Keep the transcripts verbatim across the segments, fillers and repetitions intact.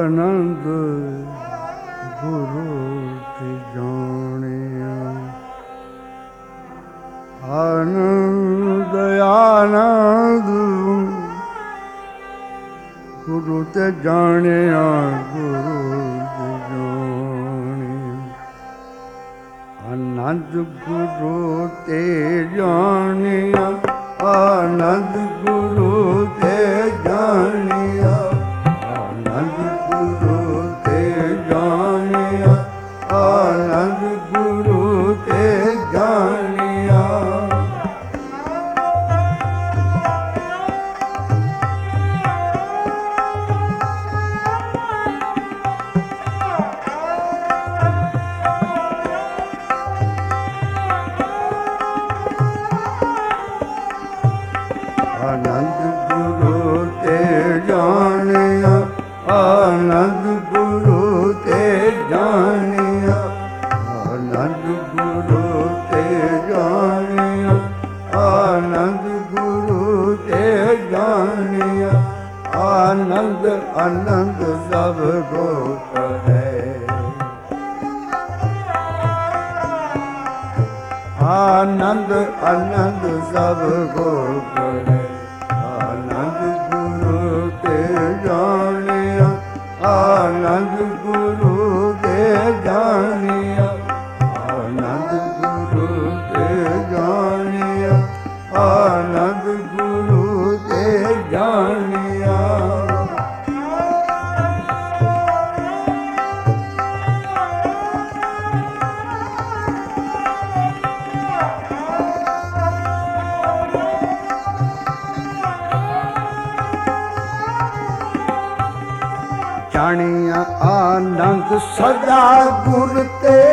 ਆਨੰਦ ਗੁਰੂ ਤੇ ਜਾਣਿਆ, ਆਨੰਦ ਆਨੰਦ ਗੁਰੂ ਤੇ ਜਾਣਿਆ, ਗੁਰੂ ਤੇ ਜਾਣਿਆ, ਆਨੰਦ ਗੁਰੂ ਤੇ ਜਾਣਿਆ, ਆਨੰਦ ਗੁਰੂ ਤੇ ਜਾਣਿਆ, ਆਨੰਦ ਗੁਰੂ ਤੇ ਜਾਣਿਆ, ਆਨੰਦ ਗੁਰੂ ਤੇ ਜਾਣਿਆ। ਆਨੰਦ ਗੁਰੂ ਤੇ ਜਾਣਿਆ, ਆਨੰਦ ਗੁਰੂ ਤੇ ਜਾਣਿਆ, ਆਨੰਦ ਗੁਰੂ ਤੇ ਜਾਣਿਆ, ਆਨੰਦ ਗੁਰੂ ਤੇ ਜਾਣਿਆ, ਆਨੰਦ ਆਨੰਦ ਸਭ ਗੋਤ ਹੈ, ਆਨੰਦ ਆਨੰਦ ਸਭ ਗੋਤ ਹੈ, ਆਨੰਦ ਗੁਰੂ ਤੇ ਜਾਣਿਆ, ਆਨੰਦ ਗੁਰੂ ਤੇ ਜਾਣਿਆ, ਆਨੰਦ ਗੁਰੂ ਤੇ ਜਾਣਿਆ, ਆਨੰਦ ਗੁਰੂ ਤੇ ਜਾਣਿਆ। ਜਾਣਿਆ ਆਨੰਦ ਸਦਾ ਗੁਰ ਤੇ,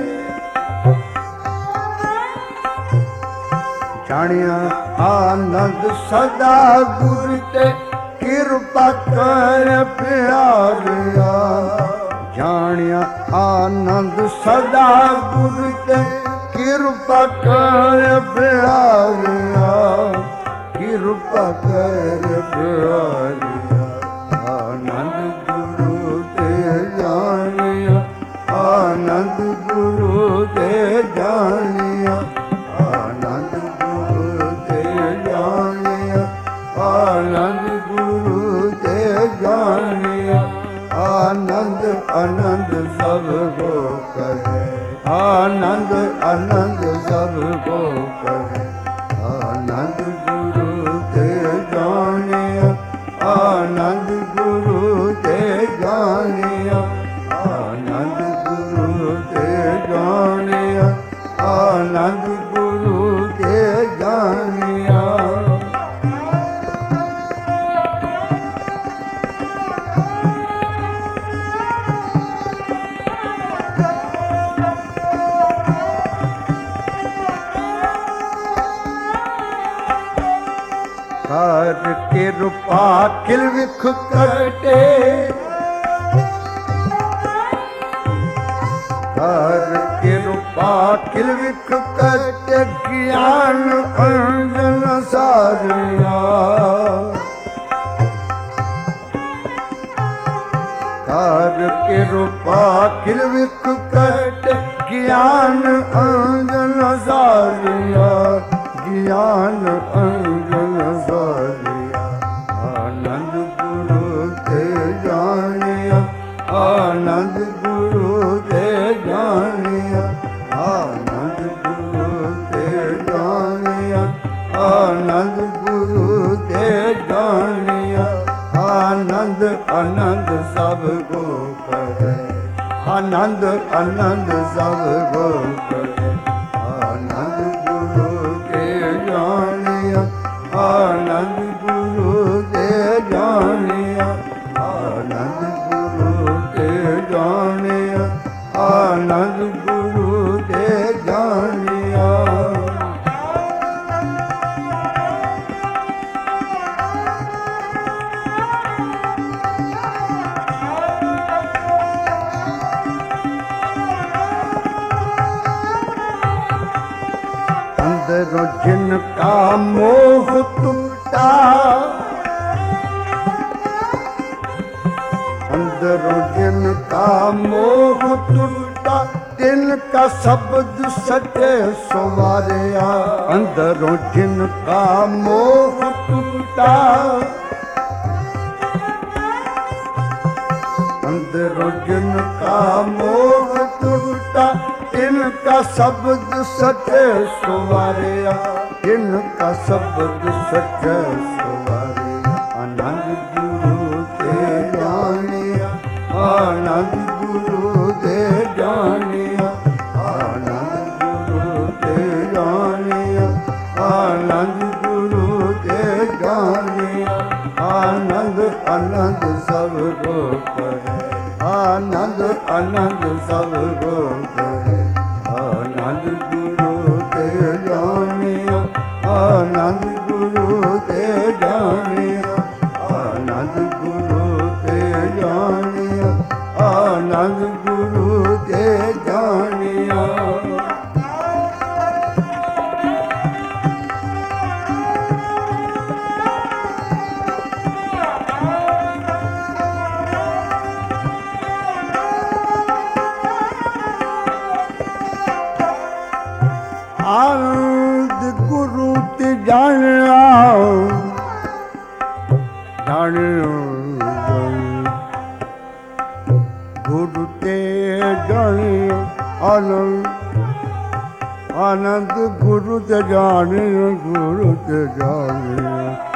ਜਾਣਿਆ ਆਨੰਦ ਸਦਾ ਗੁਰ ਤੇ, ਕਿਰਪਾ ਕਰ ਪਿਆਰਿਆ, ਜਾਣਿਆ ਆਨੰਦ ਸਦਾ ਗੁਰ ਤੇ, ਕਿਰਪਾ ਕਰ ਪਿਆਰਿਆ, ਕਿਰਪਾ ਕਰ ਪਿਆਰਿਆ, ਆਨੰਦ ਗੁਰੂ ਤੇ ਜਾਣਿਆ, ਆਨੰਦ ਗੁਰੂ ਤੇ ਜਾਣਿਆ, ਆਨੰਦ ਗੁਰੂ ਤੇ ਜਾਣਿਆ, ਆਨੰਦ ਗੁਰੂ ਤੇ ਜਾਣਿਆ, ਆਨੰਦ ਆਨੰਦ ਸਭ ਕੋ ਕਹੇ, ਆਨੰਦ ਆਨੰਦ ਸਭ ਕੋ ਕਹੇ, ਆਨੰਦ ਗੁਰੂ ਤੇ ਜਾਣਿਆ, ਆਨੰਦ ਗੁਰੂ ਤੇ ਜਾਣਿਆ, ਆਨੰਦ ਗੁਰੂ ਤੇ ਜਾਣਿਆ, ਆਨੰਦ ਗੁਰੂ ਤੇ ਜਾਣਿਆ। ਕਰ ਕਿਰਪਾ ਕਿਲ ਵਿਖ ਕਟੇ, ਕਰ ਕਿਰਪਾ ਕਿਲ ਵਿਖ ਕਟੇ, ਗਿਆਨ ਅੰਜਨ ਸਾਰਿਆ, ਕਰ ਕਿਰਪਾ ਕਿਲ ਵਿਖ ਕਟੇ, ਗਿਆਨ ਅੰਜਨ ਸਾਰਿਆ, ਗਿਆਨ ਅੰਜਨ ਸਾਰਿਆ, ਆਨੰਦ ਗੁਰੂ ਤੇ ਜਾਣਿਆ, ਆਨੰਦ ਗੁਰੂ ਤੇ ਜਾਣਿਆ, ਆਨੰਦ ਗੁਰੂ ਤੇ ਜਾਣਿਆ, ਆਨੰਦ ਗੁਰੂ ਤੇ ਜਾਣਿਆ, ਆਨੰਦ ਆਨੰਦ ਸਭ ਕੋ ਕਹੇ, ਆਨੰਦ ਆਨੰਦ ਸਭ ਕੋ ਕਹੇ, ਆਨੰਦ ਗੁਰੂ ਤੇ ਜਾਣਿਆ, ਆਨੰਦ ਗੁਰੂ ਤੇ ਜਾਣਿਆ, ਆਨੰਦ ਗੁਰੂ ਤੇ ਜਾਣਿਆ, ਆਨੰਦ ਗੁਰੂ ਤੇ ਜਾਣਿਆ। अंदर जिनका मोह टूटा, अंदर का मोह टूटा तिनका शब्द सचे सुवारिया अंदरों जिनका मोह टूटा अंदरों जिनका मोह टूटा इनका शब्द सचे सुवारिया इनका शब्द सचे सुवारिया आनंद गुरु ते जानिया आनंद गुरु ते जानिया आनंद गुरु ते जानिया आनंद गुरु ते जानिया आनंद आनंद सब को करे आनंद आनंद सब को करे आनंद गुरु ते जानिया आनंद गुरु ते जानिया आनंद गुरु ते जानिया आनंद गुरु ते जानिया आनंद गुरु ते जानिया जानिया गुरु ते जानिया आनंद आनंद गुरु ते जानिया गुरु ते जानिया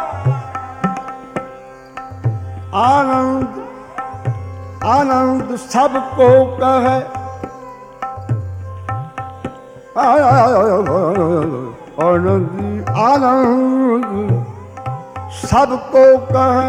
आनंद आनंद सबको कहे आनंद आनंद सबको कहे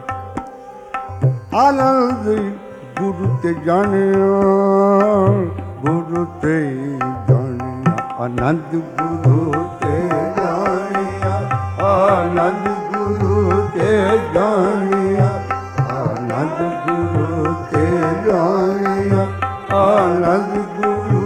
आनंद गुरु ते जानिया गुरु ते जानिया आनंद गुरु ते जानिया आनंद गुरु ते जानिया आनंद गुरु ते जानिया आनंद गुरु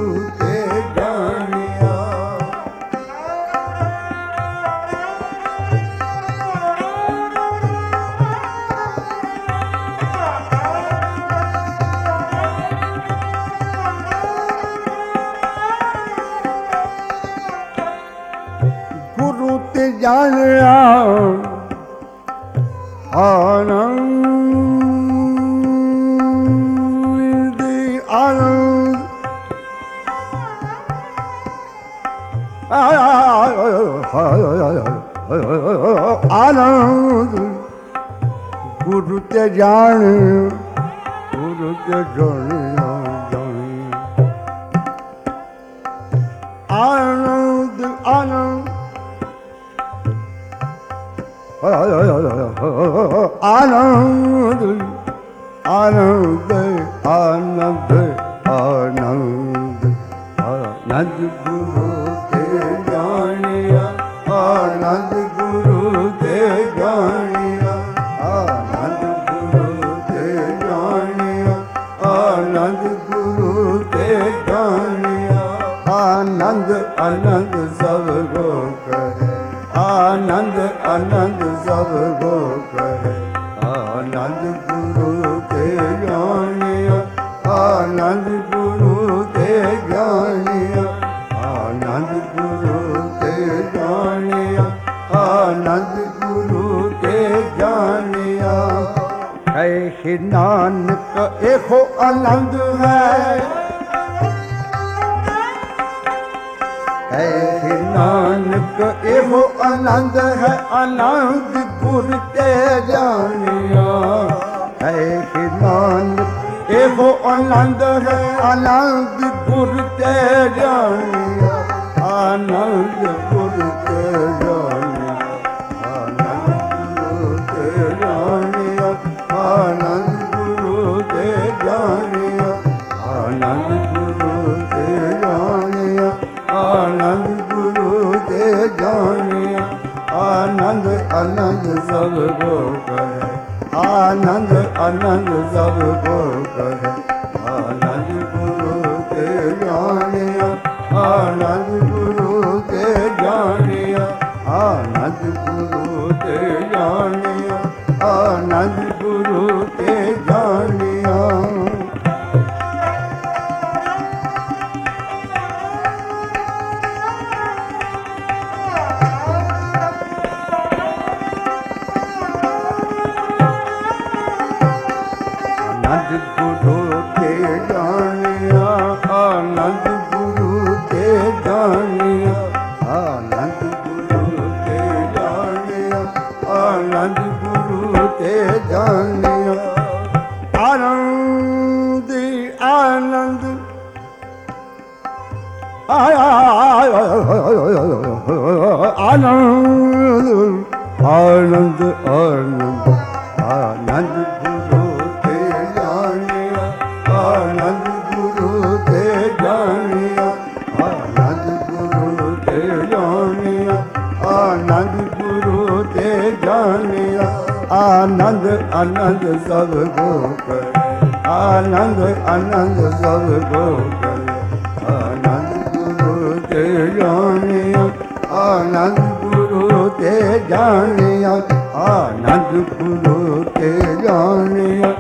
जानिया आनंद आनंद आनंद गुरु ते जान गुरु ते जानिया आनंद आनंद आनंद आनंद आनंद आनंद आनंद गुरु ते जानिया आनंद गुरु ते जानिया आनंद गुरु ते जानिया आनंद गुरु ते जानिया आनंद आनंद सब को करे आनंद आनंद सब को करे आनंद गुरु ते जानिया आनंद गुरु ते जानिया आनंद गुरु ते जानिया आनंद गुरु ते जानिया है नानक एको आनंद है है नानक एहो आनंद है आनंद गुरु ते जानिया है नानक एहो आनंद है आनंद गुरु ते जानिया आनंद गुरु ते जानिया आनंद गुरु ते जानिया आनंद गुरु ते जानिया आनंद गुरु ते जानिया आनंद गुरु ते जानिया आनंद आनंद सब को करे आनंद आनंद सब को करे आनंद गुरु ते जानिया आनंद गुरु ते जानिया आनंद गुरु ते जानिया आनंद गुरु ते जानिया ਆਨੰਦ ਆਨੰਦ ਆਨੰਦ ਆਨੰਦ ਗੁਰੂ ਤੇ ਜਾਣਿਆ ਆਨੰਦ ਗੁਰੂ ਤੇ ਜਾਣਿਆ ਆਨੰਦ ਗੁਰੂ ਤੇ ਜਾਣਿਆ ਆਨੰਦ ਗੁਰੂ ਤੇ ਜਾਣਿਆ ਆਨੰਦ ਆਨੰਦ ਸਭ ਕੋ ਕਰੇ ਆਨੰਦ ਆਨੰਦ ਸਭ ਕੋ ਕਰੇ ਆਨੰਦ ਗੁਰੂ ਤੇ ਜਾਣਿਆ ਆਨੰਦ ਗੁਰੂ ਤੇ ਜਾਣਿਆ ਆਨੰਦ ਗੁਰੂ ਤੇ ਜਾਣਿਆ